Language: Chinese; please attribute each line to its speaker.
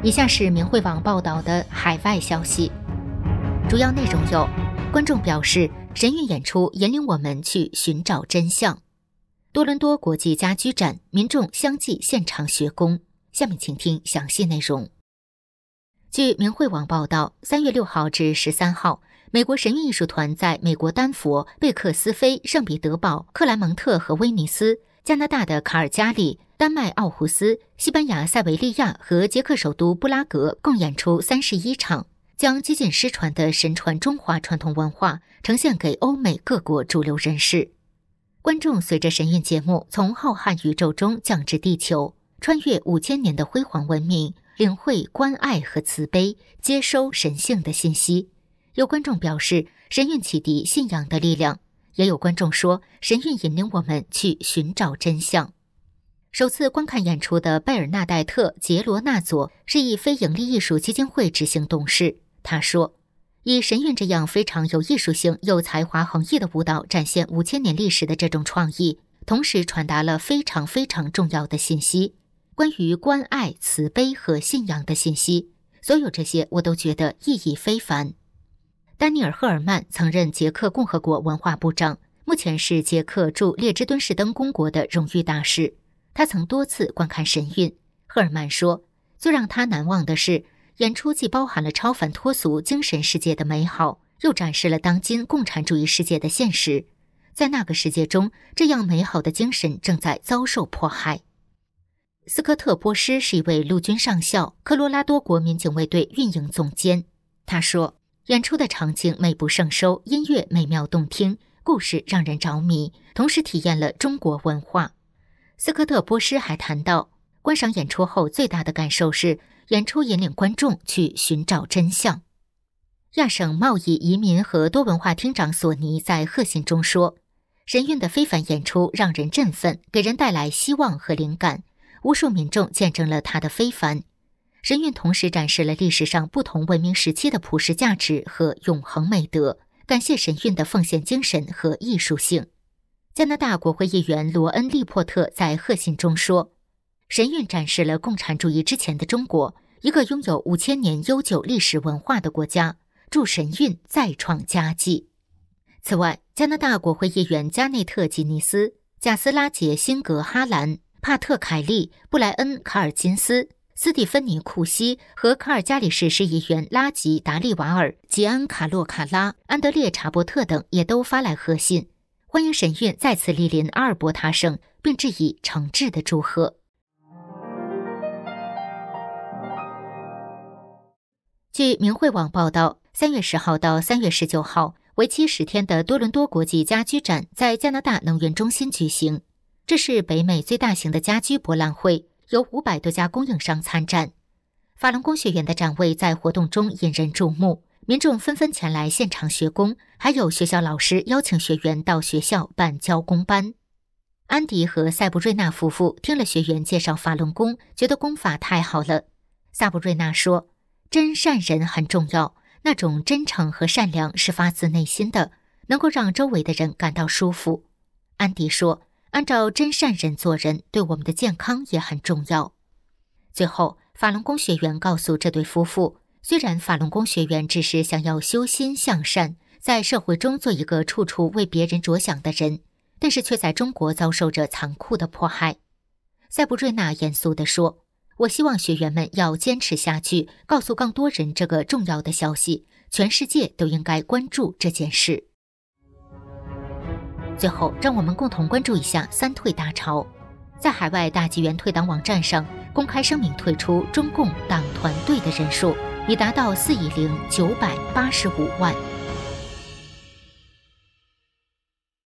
Speaker 1: 以下是明慧网报道的海外消息，主要内容有：观众表示神韵演出引领我们去寻找真相；多伦多国际家居展，民众相继现场学工。下面请听详细内容。据明慧网报道，3月6号至13号，美国神韵艺术团在美国丹佛、贝克斯菲、圣彼得堡、克莱蒙特和威尼斯，加拿大的卡尔加里、丹麦奥胡斯、西班牙塞维利亚和捷克首都布拉格共演出31场，将接近失传的神传中华传统文化呈现给欧美各国主流人士。观众随着神韵节目从浩瀚宇宙中降至地球，穿越5000年的辉煌文明，领会关爱和慈悲，接收神性的信息。有观众表示神韵启迪信仰的力量，也有观众说神韵引领我们去寻找真相。首次观看演出的贝尔纳代特·杰罗纳佐是以非营利艺术基金会执行董事。他说，以神韵这样非常有艺术性又才华横溢的舞蹈展现5000年历史的这种创意，同时传达了非常非常重要的信息，关于关爱、慈悲和信仰的信息。所有这些我都觉得意义非凡。丹尼尔·赫尔曼曾任捷克共和国文化部长，目前是捷克驻列支敦士登公国的荣誉大使。他曾多次观看神韵。赫尔曼说，最让他难忘的是，演出既包含了超凡脱俗精神世界的美好，又展示了当今共产主义世界的现实。在那个世界中，这样美好的精神正在遭受迫害。斯科特·波施是一位陆军上校，科罗拉多国民警卫队运营总监。他说，演出的场景美不胜收，音乐美妙动听，故事让人着迷，同时体验了中国文化。斯科特·波施还谈到，观赏演出后最大的感受是，演出引领观众去寻找真相。亚省贸易、移民和多文化厅长索尼在贺信中说，神韵的非凡演出让人振奋，给人带来希望和灵感，无数民众见证了他的非凡。神韵同时展示了历史上不同文明时期的普世价值和永恒美德，感谢神韵的奉献精神和艺术性。加拿大国会议员罗恩·利珀特在贺信中说，神韵展示了共产主义之前的中国，一个拥有5000年悠久历史文化的国家，祝神韵再创佳绩。此外，加拿大国会议员加内特·吉尼斯、贾斯拉杰·辛格哈兰、帕特·凯利、布莱恩·卡尔金斯、斯蒂芬妮·库西和卡尔加里市市议员拉吉·达利瓦尔、吉安·卡洛卡拉、安德烈·查伯特等也都发来贺信，欢迎神韵再次莅临阿尔伯塔省，并致以诚挚的祝贺。据明慧网报道，3月10号到3月19号，为期10天的多伦多国际家居展在加拿大能源中心举行。这是北美最大型的家居博览会，有500多家供应商参展。法轮功学员的展位在活动中引人注目，民众纷纷前来现场学功，还有学校老师邀请学员到学校办教功班。安迪和塞布瑞娜夫妇听了学员介绍法轮功，觉得功法太好了。萨布瑞娜说，真善人很重要，那种真诚和善良是发自内心的，能够让周围的人感到舒服。安迪说，按照真善人做人，对我们的健康也很重要。最后，法轮功学员告诉这对夫妇，虽然法轮功学员只是想要修心向善，在社会中做一个处处为别人着想的人，但是却在中国遭受着残酷的迫害。塞布瑞娜严肃地说，我希望学员们要坚持下去，告诉更多人这个重要的消息，全世界都应该关注这件事。最后，让我们共同关注一下三退大潮。在海外大纪元退党网站上公开声明退出中共党团队的人数已达到4.985亿。